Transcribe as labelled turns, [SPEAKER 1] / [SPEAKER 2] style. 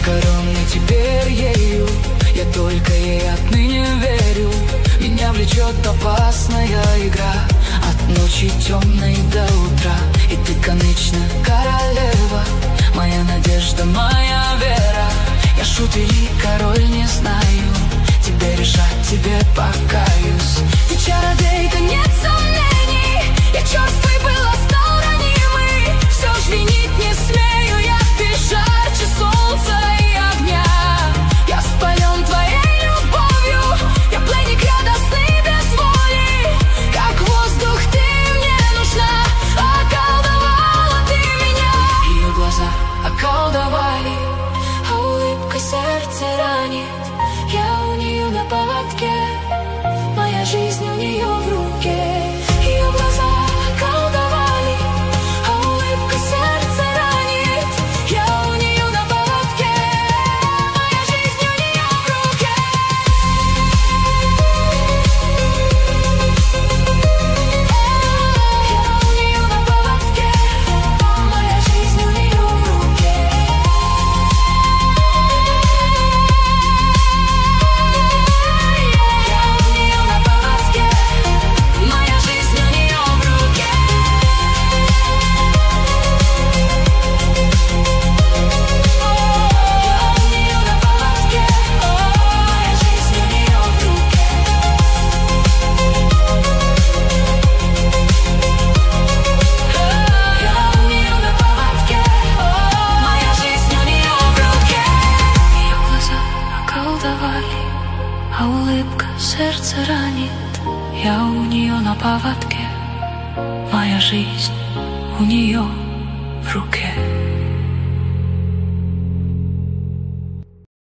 [SPEAKER 1] покоренный теперь ею. Я только ей отныне верю. Меня влечет опасная игра от ночи темной до утра. И ты, конечно, королева, моя надежда, моя вера. Я шут или король, не знаю, тебе решать, тебе покаюсь. Ты чародейка, нет сомнений, я черствый был, а стал ранимый. Все ж винить не смею я, ты жарче солнца и огня. Я спален твоей любовью, я пленник радостный без воли. Как воздух ты мне нужна, околдовала ты меня. Ее глаза околдовали, а улыбкой сердце ранит. Я у нее на поводке, моя жизнь у нее в руке. Ее глаза околдовали, а улыбкой сердце ранит. Я у нее на поводке, моя жизнь у нее в руке. Я у нее на поводке, моя жизнь у нее в руке. А улыбка сердце ранит. Я у нее на поводке, моя жизнь у нее в руке.